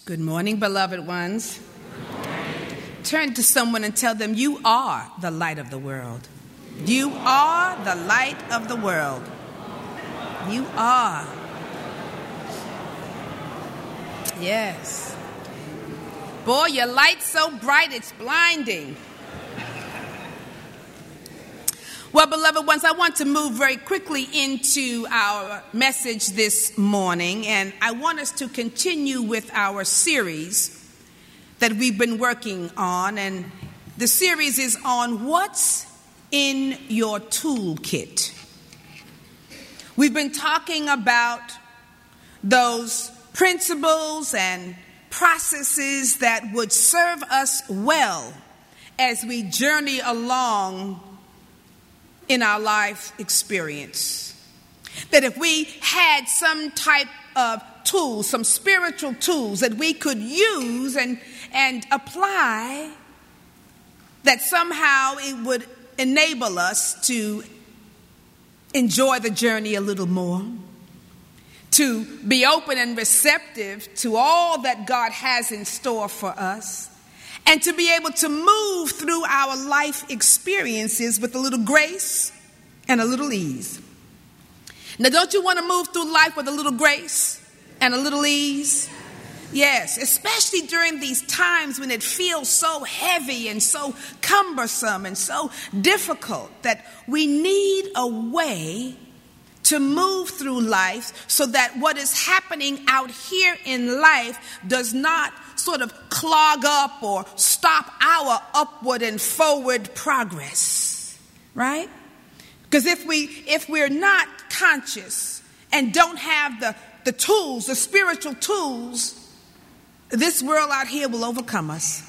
Good morning, beloved ones. Turn to someone and tell them, you are the light of the world. You are the light of the world. You are. Yes. Boy, your light's so bright, it's blinding. Well, beloved ones, I want to move very quickly into our message this morning, and I want us to continue with our series that we've been working on, and the series is on what's in your toolkit. We've been talking about those principles and processes that would serve us well as we journey along in our life experience. That if we had some type of tools, some spiritual tools that we could use and apply, that somehow it would enable us to enjoy the journey a little more, to be open and receptive to all that God has in store for us, and to be able to move through our life experiences with a little grace and a little ease. Now, don't you want to move through life with a little grace and a little ease? Yes, especially during these times when it feels so heavy and so cumbersome and so difficult, that we need a way to move through life so that what is happening out here in life does not sort of clog up or stop our upward and forward progress, right? Because if we're not conscious and don't have the tools, the spiritual tools, this world out here will overcome us.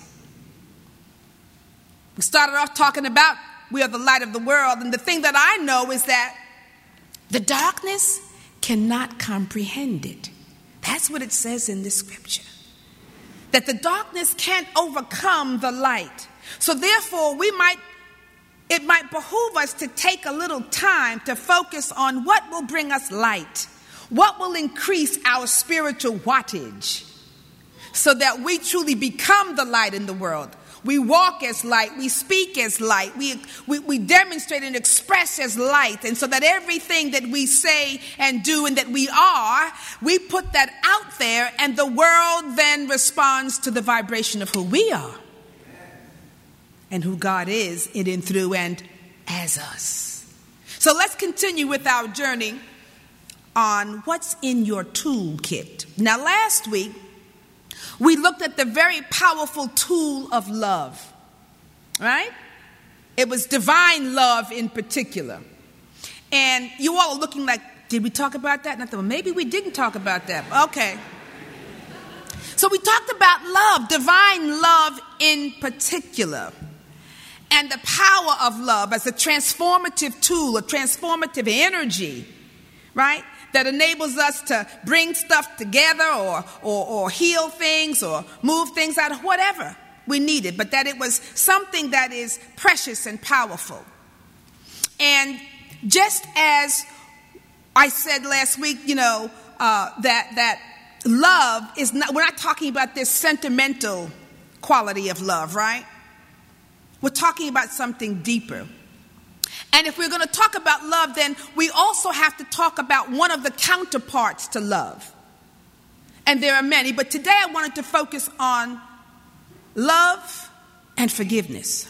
We started off talking about we are the light of the world, and the thing that I know is that the darkness cannot comprehend it. That's what it says in this scripture. That the darkness can't overcome the light. So therefore, it might behoove us to take a little time to focus on what will bring us light, what will increase our spiritual wattage, so that we truly become the light in the world. We walk as light, we speak as light, we demonstrate and express as light, and so that everything that we say and do and that we are, we put that out there, and the world then responds to the vibration of who we are and who God is in and through and as us. So let's continue with our journey on what's in your toolkit. Now, last week, we looked at the very powerful tool of love, right? It was divine love in particular. And you all are looking like, did we talk about that? And I thought, well, maybe we didn't talk about that. Okay. So we talked about love, divine love in particular, and the power of love as a transformative tool, a transformative energy, right? That enables us to bring stuff together or heal things or move things out of whatever we needed, but that it was something that is precious and powerful. And just as I said last week, that love is not, we're not talking about this sentimental quality of love, right? We're talking about something deeper. And if we're going to talk about love, then we also have to talk about one of the counterparts to love. And there are many, but today I wanted to focus on love and forgiveness.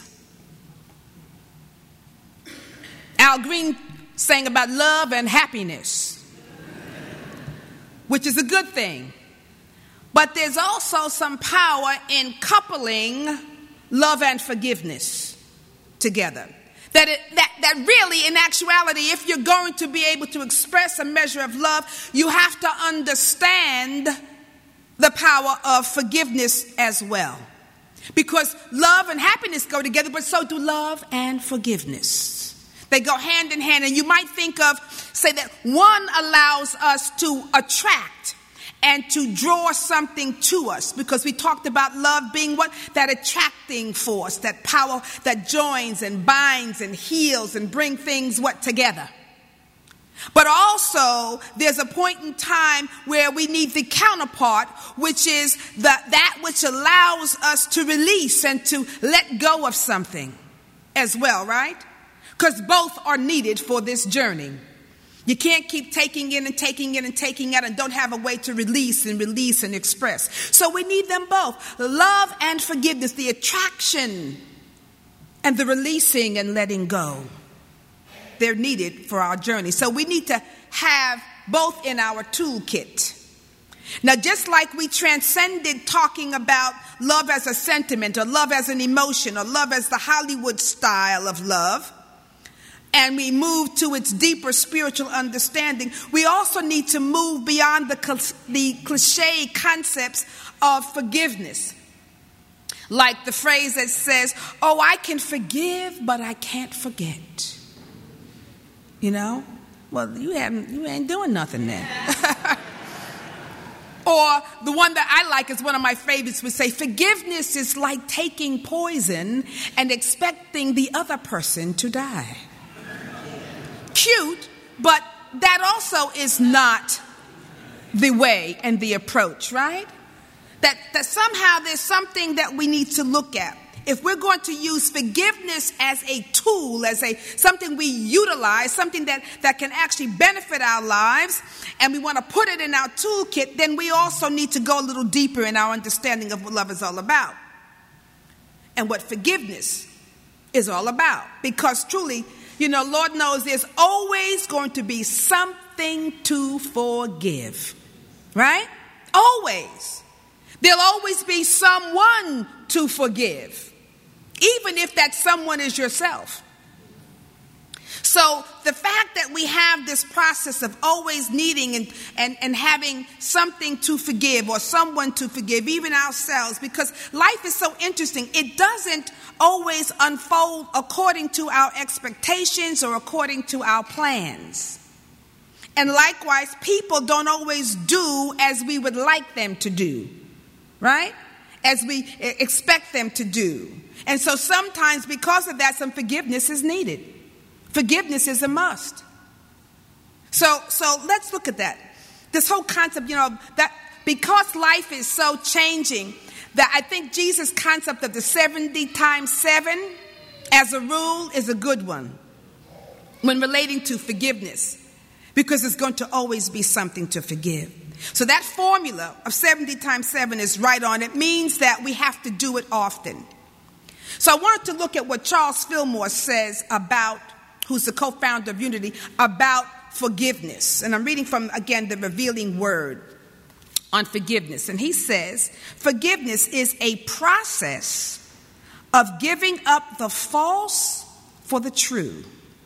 Al Green sang about love and happiness, which is a good thing. But there's also some power in coupling love and forgiveness together. That really, in actuality, if you're going to be able to express a measure of love, you have to understand the power of forgiveness as well. Because love and happiness go together, but so do love and forgiveness. They go hand in hand. And you might think of, say that one allows us to attract and to draw something to us, because we talked about love being what? That attracting force, that power that joins and binds and heals and bring things together. But also, there's a point in time where we need the counterpart, which is that which allows us to release and to let go of something as well, right? Because both are needed for this journey. You can't keep taking in and taking in and taking out and don't have a way to release and express. So we need them both. Love and forgiveness, the attraction and the releasing and letting go. They're needed for our journey. So we need to have both in our toolkit. Now, just like we transcended talking about love as a sentiment or love as an emotion or love as the Hollywood style of love, and we move to its deeper spiritual understanding, we also need to move beyond the cliche concepts of forgiveness. Like the phrase that says, oh, I can forgive, but I can't forget. You know? Well, you ain't doing nothing then. Or the one that I like is one of my favorites would say, forgiveness is like taking poison and expecting the other person to die. Cute, but that also is not the way and the approach, right? That somehow there's something that we need to look at. If we're going to use forgiveness as a tool, as something we utilize, something that can actually benefit our lives, and we want to put it in our toolkit, then we also need to go a little deeper in our understanding of what love is all about and what forgiveness is all about. Because truly, Lord knows there's always going to be something to forgive, right? Always. There'll always be someone to forgive, even if that someone is yourself. So the fact that we have this process of always needing and having something to forgive or someone to forgive, even ourselves, because life is so interesting. It doesn't always unfold according to our expectations or according to our plans. And likewise, people don't always do as we would like them to do, right? As we expect them to do. And so sometimes because of that, some forgiveness is needed. Forgiveness is a must. So let's look at that. This whole concept, that because life is so changing, that I think Jesus' concept of the 70 times 7 as a rule is a good one when relating to forgiveness, because it's going to always be something to forgive. So that formula of 70 times 7 is right on. It means that we have to do it often. So I wanted to look at what Charles Fillmore says about, who's the co-founder of Unity, about forgiveness. And I'm reading from, again, the Revealing Word on forgiveness. And he says, forgiveness is a process of giving up the false for the true,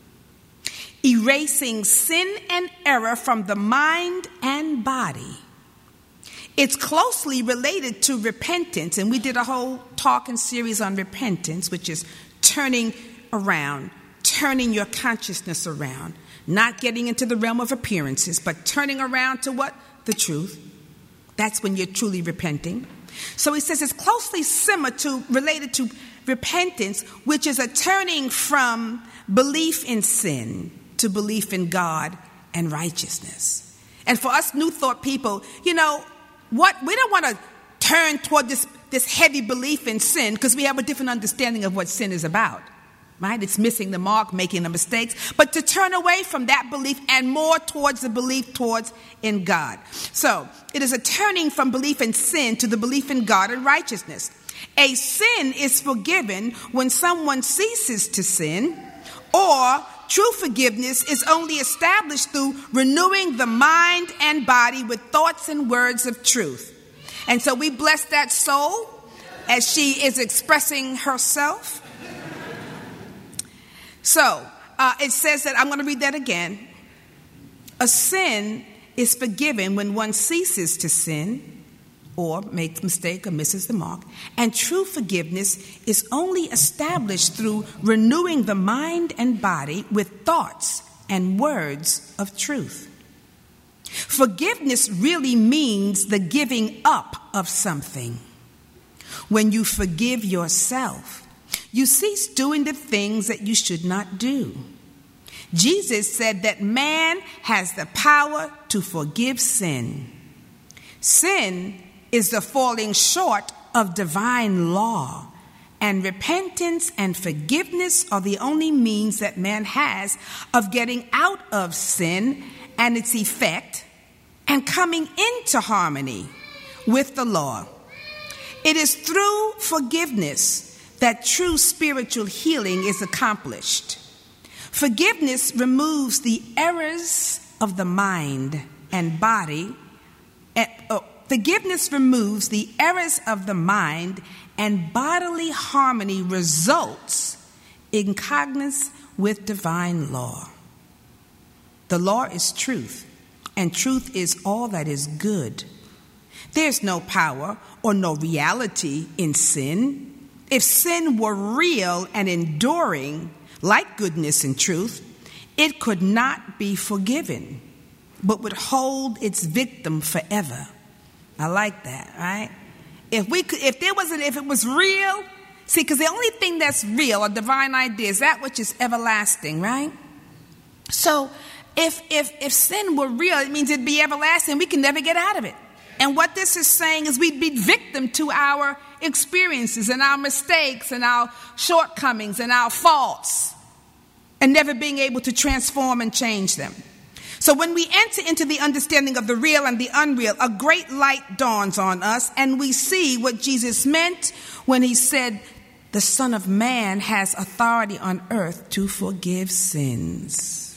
erasing sin and error from the mind and body. It's closely related to repentance, and we did a whole talk and series on repentance, which is turning around, turning your consciousness around, not getting into the realm of appearances, but turning around to what? The truth. That's when you're truly repenting. So he says it's closely related to repentance, which is a turning from belief in sin to belief in God and righteousness. And for us New Thought people, what we don't want to turn toward this heavy belief in sin, because we have a different understanding of what sin is about, right? It's missing the mark, making the mistakes, but to turn away from that belief and more towards the belief in God. So it is a turning from belief in sin to the belief in God and righteousness. A sin is forgiven when someone ceases to sin, or true forgiveness is only established through renewing the mind and body with thoughts and words of truth. And so we bless that soul as she is expressing herself. So it says that, I'm going to read that again. A sin is forgiven when one ceases to sin or makes a mistake or misses the mark. And true forgiveness is only established through renewing the mind and body with thoughts and words of truth. Forgiveness really means the giving up of something. When you forgive yourself, you cease doing the things that you should not do. Jesus said that man has the power to forgive sin. Sin is the falling short of divine law, and repentance and forgiveness are the only means that man has of getting out of sin and its effect and coming into harmony with the law. It is through forgiveness that true spiritual healing is accomplished. Forgiveness removes the errors of the mind and body. Forgiveness removes the errors of the mind, and bodily harmony results in cognizance with divine law. The law is truth, and truth is all that is good. There's no power or no reality in sin. If sin were real and enduring, like goodness and truth, it could not be forgiven, but would hold its victim forever. I like that, right? If it was real, see, because the only thing that's real, a divine idea, is that which is everlasting, right? So if sin were real, it means it'd be everlasting. We can never get out of it. And what this is saying is we'd be victim to our experiences and our mistakes and our shortcomings and our faults, and never being able to transform and change them. So when we enter into the understanding of the real and the unreal, a great light dawns on us, and we see what Jesus meant when he said, the Son of Man has authority on earth to forgive sins.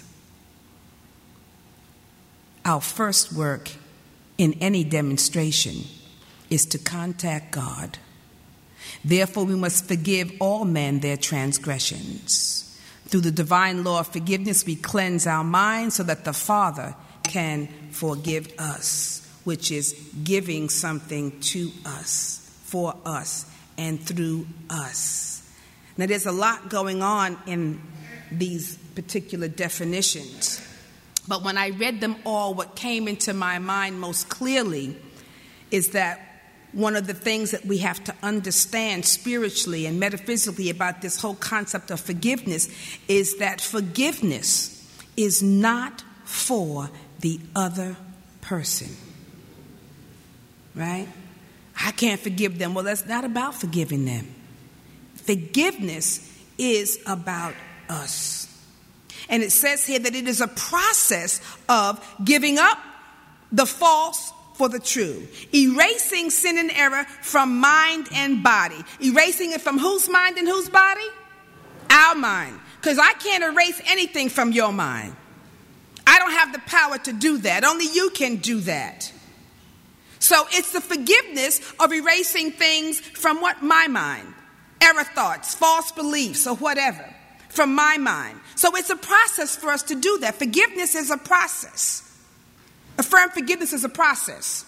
Our first work in any demonstration is to contact God. Therefore, we must forgive all men their transgressions. Through the divine law of forgiveness, we cleanse our minds so that the Father can forgive us, which is giving something to us, for us, and through us. Now, there's a lot going on in these particular definitions, but when I read them all, what came into my mind most clearly is that one of the things that we have to understand spiritually and metaphysically about this whole concept of forgiveness is that forgiveness is not for the other person. Right? I can't forgive them. Well, that's not about forgiving them. Forgiveness is about us. And it says here that it is a process of giving up the false for the true, erasing sin and error from mind and body. Erasing it from whose mind and whose body? Our mind. Because I can't erase anything from your mind. I don't have the power to do that. Only you can do that. So it's the forgiveness of erasing things from what? My mind. Error thoughts, false beliefs, or whatever, from my mind. So it's a process for us to do that. Forgiveness is a process. Affirm forgiveness is a process.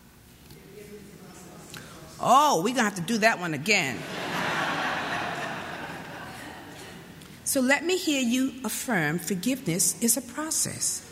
Oh, we're going to have to do that one again. So let me hear you affirm forgiveness is a process.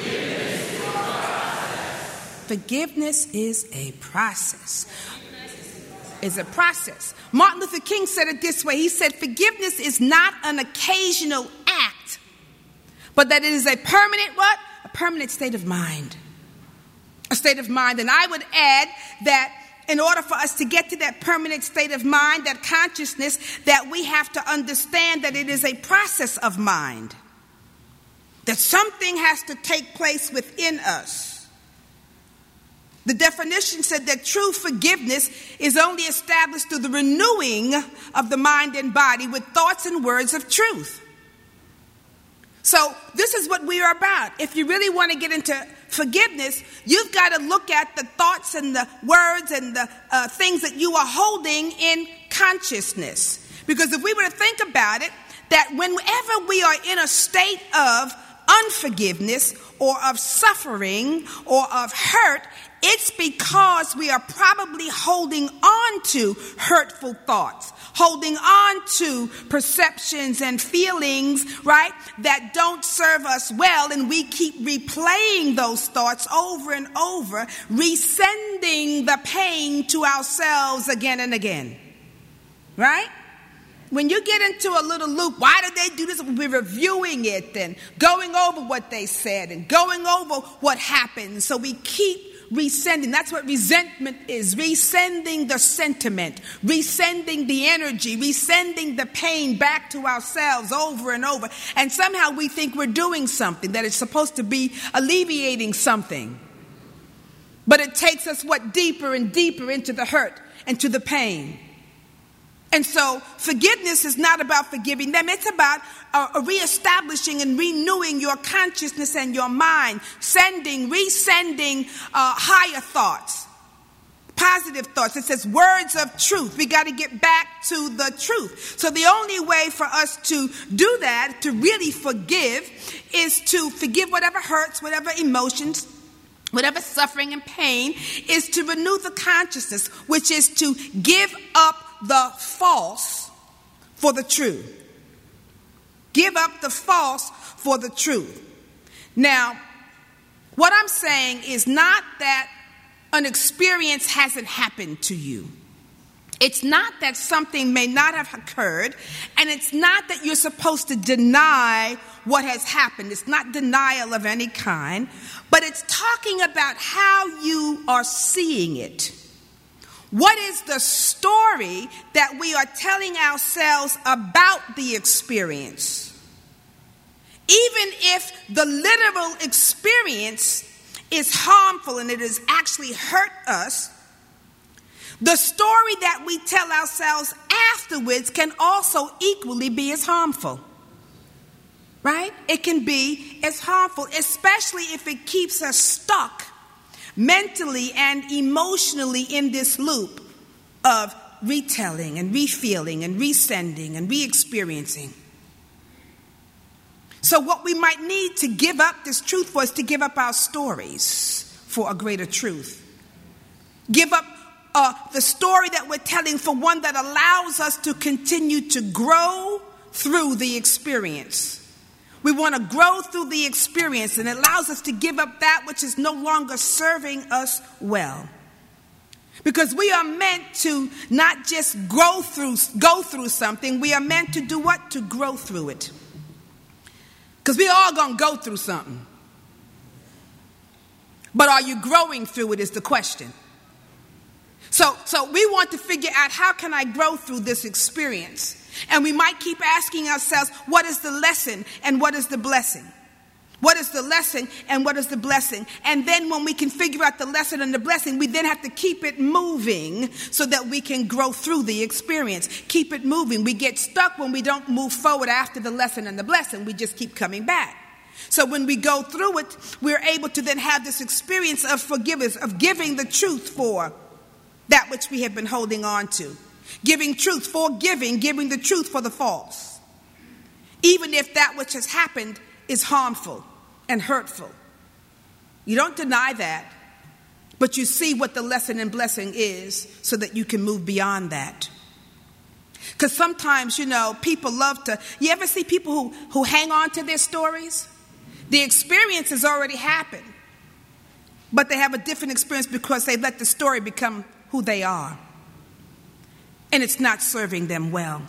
Forgiveness is a process. It's a process. Martin Luther King said it this way. He said, forgiveness is not an occasional act, but that it is a permanent what? A permanent state of mind. A state of mind. And I would add that in order for us to get to that permanent state of mind, that consciousness, that we have to understand that it is a process of mind. That something has to take place within us. The definition said that true forgiveness is only established through the renewing of the mind and body with thoughts and words of truth. So this is what we are about. If you really want to get into forgiveness, you've got to look at the thoughts and the words and the things that you are holding in consciousness. Because if we were to think about it, that whenever we are in a state of unforgiveness or of suffering or of hurt, it's because we are probably holding on to hurtful thoughts, holding on to perceptions and feelings, right, that don't serve us well, and we keep replaying those thoughts over and over, resending the pain to ourselves again and again, right? when you get into a little loop, why did they do this? We're reviewing it and going over what they said and going over what happened. So we keep resending. That's what resentment is. Resending the sentiment, resending the energy, resending the pain back to ourselves over and over. And somehow we think we're doing something, that it's supposed to be alleviating something. But it takes us, deeper and deeper into the hurt and to the pain. And so forgiveness is not about forgiving them. It's about reestablishing and renewing your consciousness and your mind, resending higher thoughts, positive thoughts. It says words of truth. We got to get back to the truth. So the only way for us to do that, to really forgive, is to forgive whatever hurts, whatever emotions, whatever suffering and pain, is to renew the consciousness, which is to give up the false for the true. Give up the false for the truth. Now, what I'm saying is not that an experience hasn't happened to you. It's not that something may not have occurred, and it's not that you're supposed to deny what has happened. It's not denial of any kind, but it's talking about how you are seeing it. What is the story that we are telling ourselves about the experience? Even if the literal experience is harmful and it has actually hurt us, the story that we tell ourselves afterwards can also equally be as harmful. Right? It can be as harmful, especially if it keeps us stuck mentally and emotionally in this loop of retelling and refeeling and resending and re-experiencing. So what we might need to give up this truth for is to give up our stories for a greater truth. Give up the story that we're telling for one that allows us to continue to grow through the experience. We want to grow through the experience, and it allows us to give up that which is no longer serving us well. Because we are meant to not just go through something, we are meant to do what? To grow through it. Because we're all going to go through something. But are you growing through it is the question. So we want to figure out, how can I grow through this experience? And we might keep asking ourselves, what is the lesson and what is the blessing? What is the lesson and what is the blessing? And then when we can figure out the lesson and the blessing, we then have to keep it moving so that we can grow through the experience. Keep it moving. We get stuck when we don't move forward after the lesson and the blessing. We just keep coming back. So when we go through it, we're able to then have this experience of forgiveness, of giving the truth for that which we have been holding on to. Giving truth, forgiving, giving the truth for the false. Even if that which has happened is harmful and hurtful. You don't deny that, but you see what the lesson and blessing is so that you can move beyond that. Because sometimes, people love to, you ever see people who hang on to their stories? The experience has already happened, but they have a different experience because they let the story become who they are. And it's not serving them well.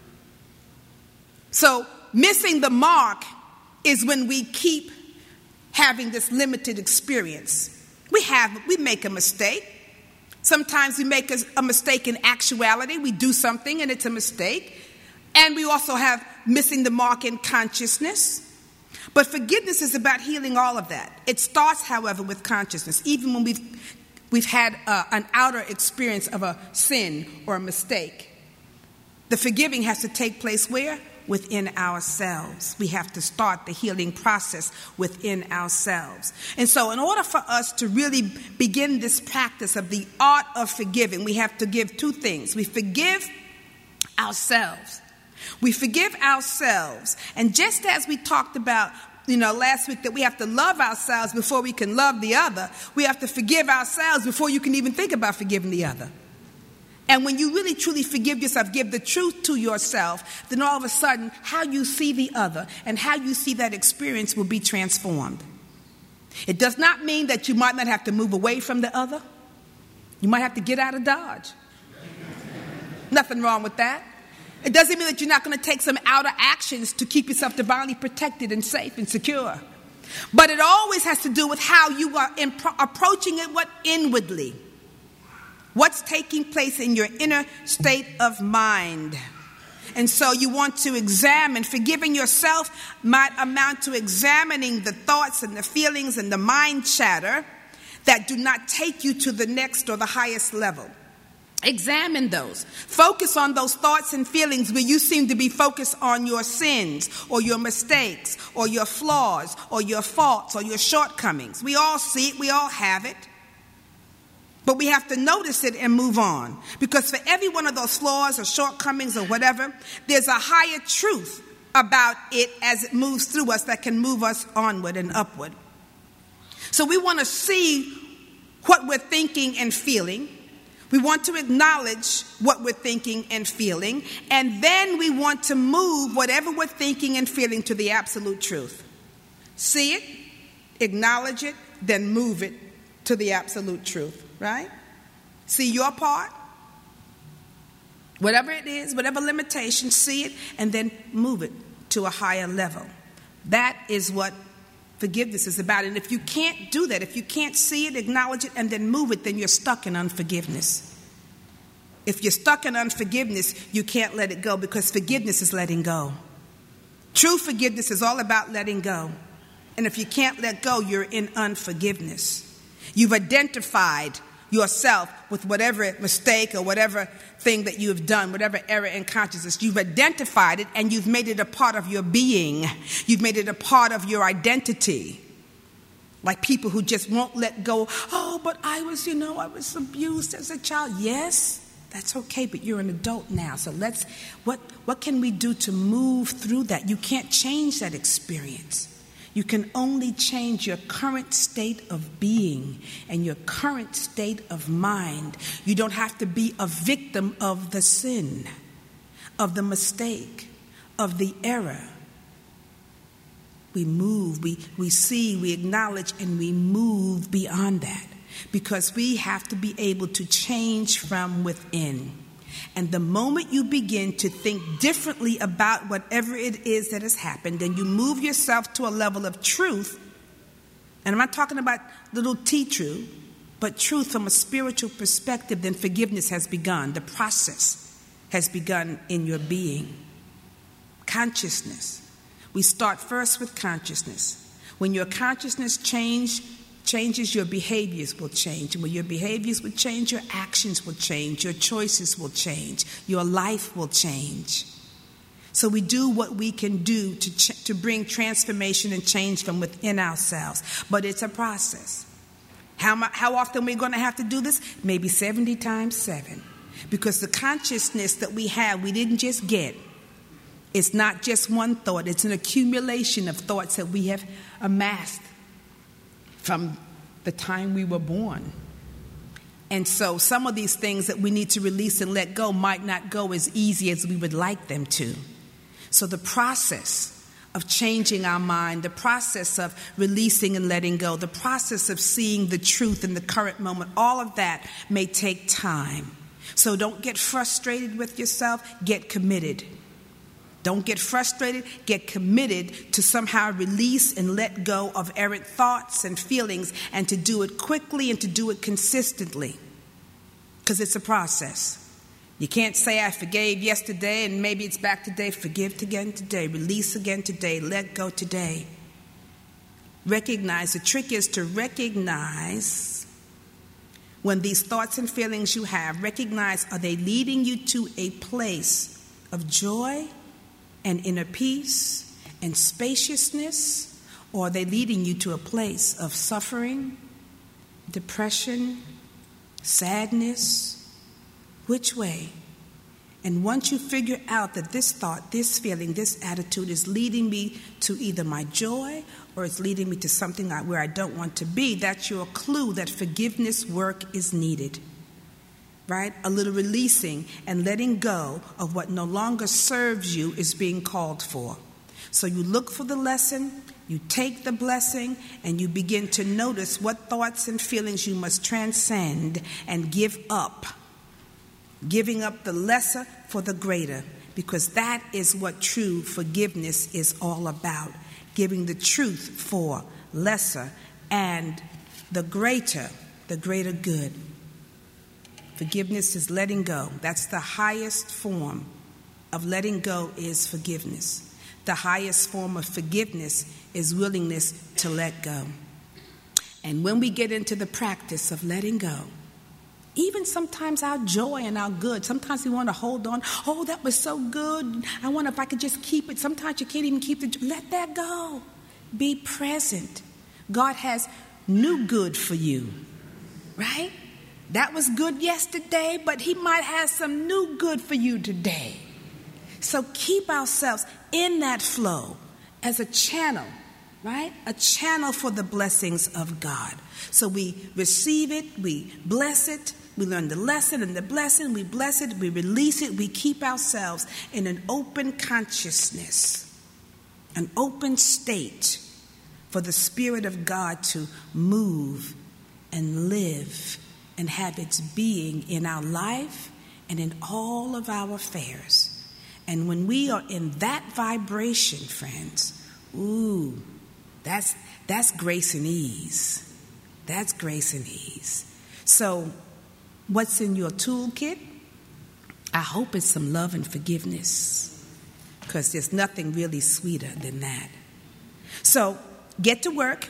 So missing the mark is when we keep having this limited experience. We make a mistake. Sometimes we make a mistake in actuality. We do something and it's a mistake. And we also have missing the mark in consciousness. But forgiveness is about healing all of that. It starts, however, with consciousness. Even when we've had an outer experience of a sin or a mistake, the forgiving has to take place where? Within ourselves. We have to start the healing process within ourselves. And so in order for us to really begin this practice of the art of forgiving, we have to give two things. We forgive ourselves. We forgive ourselves. And just as we talked about last week, that we have to love ourselves before we can love the other, we have to forgive ourselves before you can even think about forgiving the other. And when you really truly forgive yourself, give the truth to yourself, then all of a sudden how you see the other and how you see that experience will be transformed. It does not mean that you might not have to move away from the other. You might have to get out of Dodge. Nothing wrong with that. It doesn't mean that you're not going to take some outer actions to keep yourself divinely protected and safe and secure. But it always has to do with how you are approaching it, inwardly. What's taking place in your inner state of mind. And so you want to examine. Forgiving yourself might amount to examining the thoughts and the feelings and the mind chatter that do not take you to the next or the highest level. Examine those. Focus on those thoughts and feelings where you seem to be focused on your sins or your mistakes or your flaws or your faults or your shortcomings. We all see it. We all have it. But we have to notice it and move on. Because for every one of those flaws or shortcomings or whatever, there's a higher truth about it as it moves through us that can move us onward and upward. So we want to see what we're thinking and feeling. We want to acknowledge what we're thinking and feeling. And then we want to move whatever we're thinking and feeling to the absolute truth. See it, acknowledge it, then move it to the absolute truth. Right? See your part. Whatever it is, whatever limitation, see it and then move it to a higher level. That is what forgiveness is about. And if you can't do that, if you can't see it, acknowledge it, and then move it, then you're stuck in unforgiveness. If you're stuck in unforgiveness, you can't let it go, because forgiveness is letting go. True forgiveness is all about letting go. And if you can't let go, you're in unforgiveness. You've identified yourself with whatever mistake or whatever thing that you have done, whatever error in consciousness. You've identified it and you've made it a part of your being. You've made it a part of your identity. Like people who just won't let go. Oh, but I was abused as a child. Yes, that's okay, but you're an adult now. So what can we do to move through that? You can't change that experience. You can only change your current state of being and your current state of mind. You don't have to be a victim of the sin, of the mistake, of the error. We move, we see, we acknowledge, and we move beyond that, because we have to be able to change from within. And the moment you begin to think differently about whatever it is that has happened, and you move yourself to a level of truth, and I'm not talking about little t truth, but truth from a spiritual perspective, then forgiveness has begun. The process has begun in your being. Consciousness. We start first with consciousness. When your consciousness changes, your behaviors will change. And when your behaviors will change, your actions will change. Your choices will change. Your life will change. So we do what we can do to bring transformation and change from within ourselves. But it's a process. How often are we going to have to do this? Maybe 70 times 7. Because the consciousness that we have, we didn't just get. It's not just one thought. It's an accumulation of thoughts that we have amassed from the time we were born. And so some of these things that we need to release and let go might not go as easy as we would like them to. So the process of changing our mind, the process of releasing and letting go, the process of seeing the truth in the current moment, all of that may take time. So don't get frustrated with yourself, get committed. Don't get frustrated, get committed to somehow release and let go of errant thoughts and feelings, and to do it quickly and to do it consistently. Because it's a process. You can't say, I forgave yesterday and maybe it's back today. Forgive again today. Release again today. Let go today. Recognize. The trick is to recognize when these thoughts and feelings you have, recognize, are they leading you to a place of joy and inner peace and spaciousness, or are they leading you to a place of suffering, depression, sadness? Which way? And once you figure out that this thought, this feeling, this attitude is leading me to either my joy or it's leading me to something where I don't want to be, that's your clue that forgiveness work is needed. Right? A little releasing and letting go of what no longer serves you is being called for. So you look for the lesson, you take the blessing, and you begin to notice what thoughts and feelings you must transcend and give up. Giving up the lesser for the greater. because that is what true forgiveness is all about. Giving the truth for lesser and the greater good. Forgiveness is letting go. That's the highest form of letting go, is forgiveness. The highest form of forgiveness is willingness to let go. And when we get into the practice of letting go, even sometimes our joy and our good, sometimes we want to hold on. Oh, that was so good. I wonder if I could just keep it. Sometimes you can't even keep it. Let that go. Be present. God has new good for you, right? That was good yesterday, but he might have some new good for you today. So keep ourselves in that flow as a channel, right? A channel for the blessings of God. So we receive it, we bless it, we learn the lesson and the blessing, we bless it, we release it, we keep ourselves in an open consciousness, an open state for the Spirit of God to move and live and have its being in our life and in all of our affairs. And when we are in that vibration, friends, that's grace and ease. That's grace and ease. So what's in your toolkit? I hope it's some love and forgiveness, because there's nothing really sweeter than that. So get to work.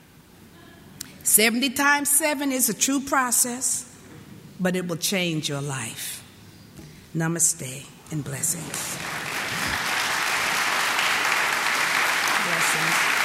70 times 7 is a true process, but it will change your life. Namaste and blessings. Blessings.